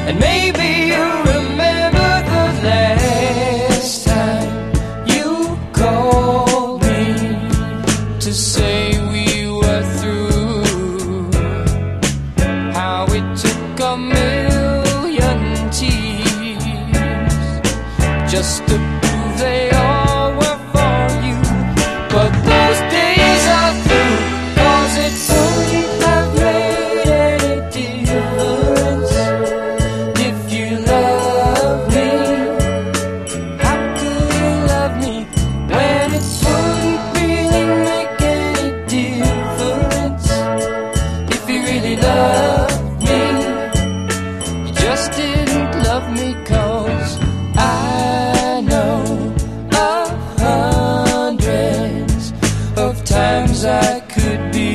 And maybe you remember the last time you called me to say we were through. How it took a million tears just to prove they all were for you. But those days are through, 'cause it wouldn't have made any difference. If you love me, how could you love me when it wouldn't really make any difference? If you really love me, you just didn't love me, 'cause I know of hundreds of times I could be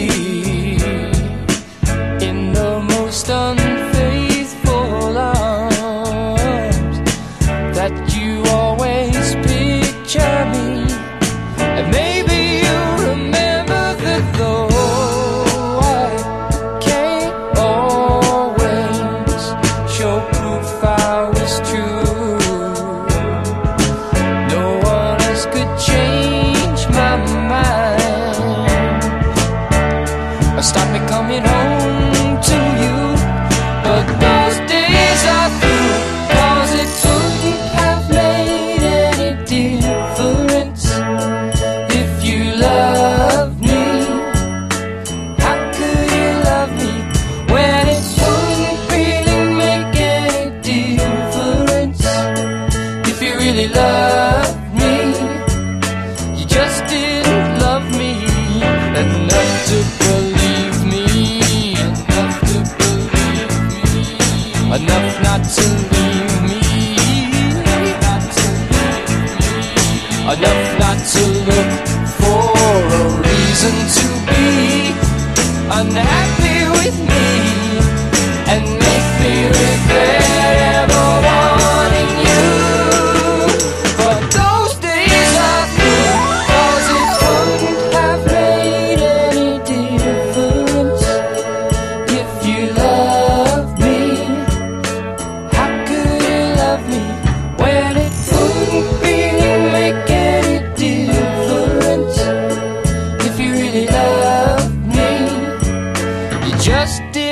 in the most unfaithful arms, that you always picture me. And maybe you remember that though I can't always show proof I was true, no one else could change my mind or stop me coming home to you. But those days are through, 'cause it wouldn't have made any difference. If you love me, how could you love me when it wouldn't really make any difference? If you really love me, you just didn't love me enough to believe me, enough to believe me, enough not to leave me, enough not to look for a reason to be unhappy with me and make me regret ever wanting you. But those days are through, 'cause it wouldn't have made any difference. If you love me, how could you love me when it wouldn't really make any difference? If you really love me, you just did